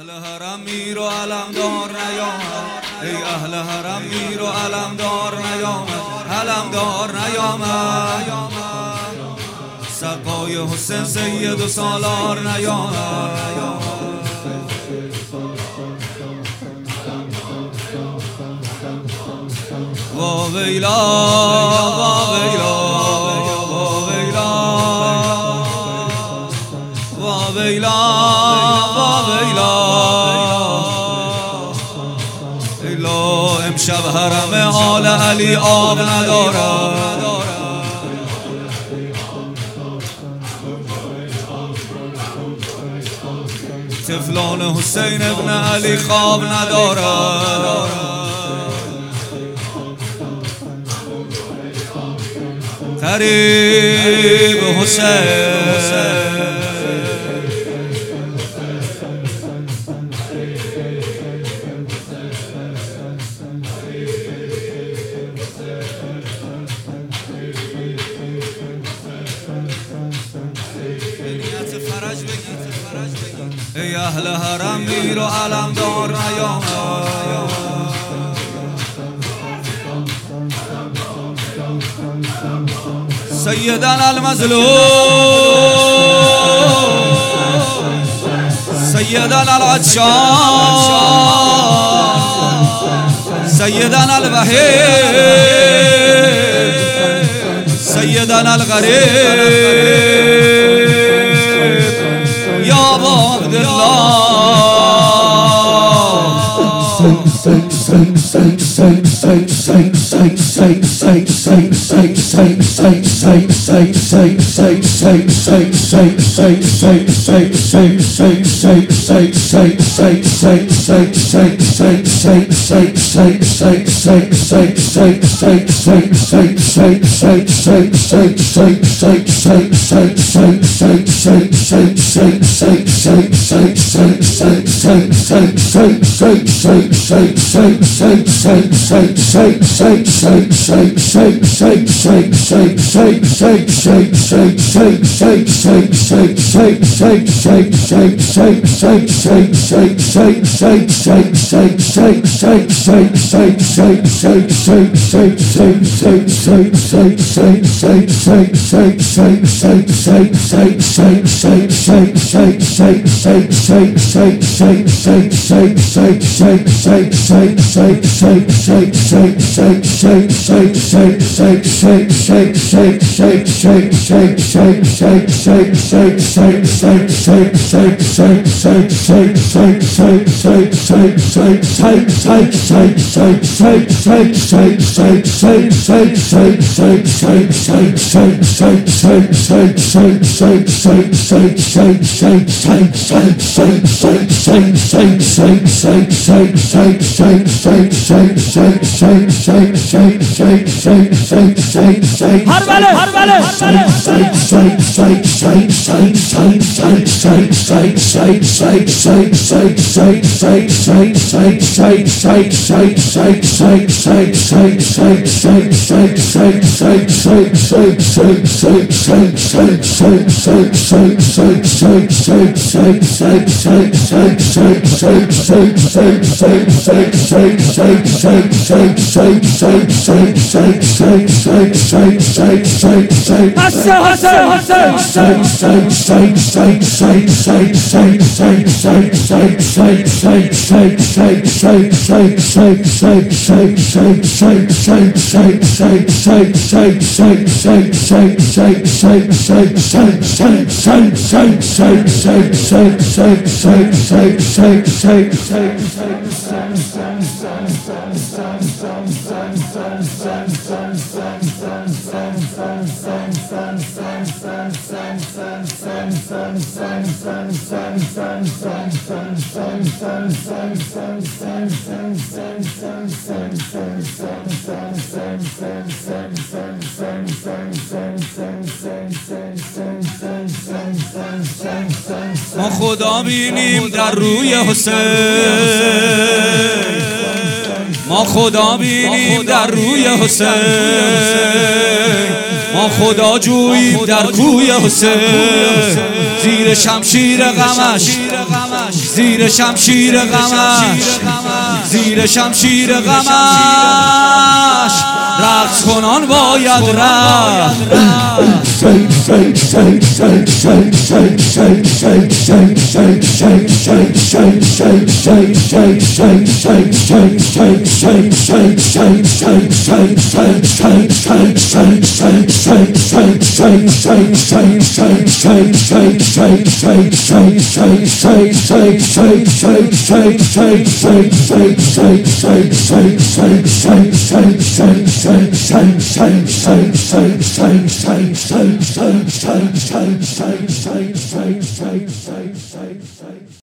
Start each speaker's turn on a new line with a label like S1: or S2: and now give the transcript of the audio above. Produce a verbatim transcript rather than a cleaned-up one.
S1: اهل حرم میر و علمدار نیامد، ای اهل حرم میر و علمدار نیامد، علمدار نیامد. سقای حسین سید و سالار نیامد. وا ویلا وا ویلا وا ویلا وا ویلا وا ویلا ایلا امشب حرم آل علی آب ندارد. طفلان حسین ابن علی خواب ندارد. قریب حسین ای اهل حرم میر و علمدار نیامد. سیدنا المظلوم سیدنا العطشان سیدنا الوحید سیدنا الغریب یا ابا عبدالله ما خدا بینیم در روی حسین، ما خدا بینیم در روی حسین، ما خدا جوییم در کوی حسین، زیر شمشیر غمش، زیر شمشیر غمش، زیر شمشیر غمش رقص کنان باید رفت.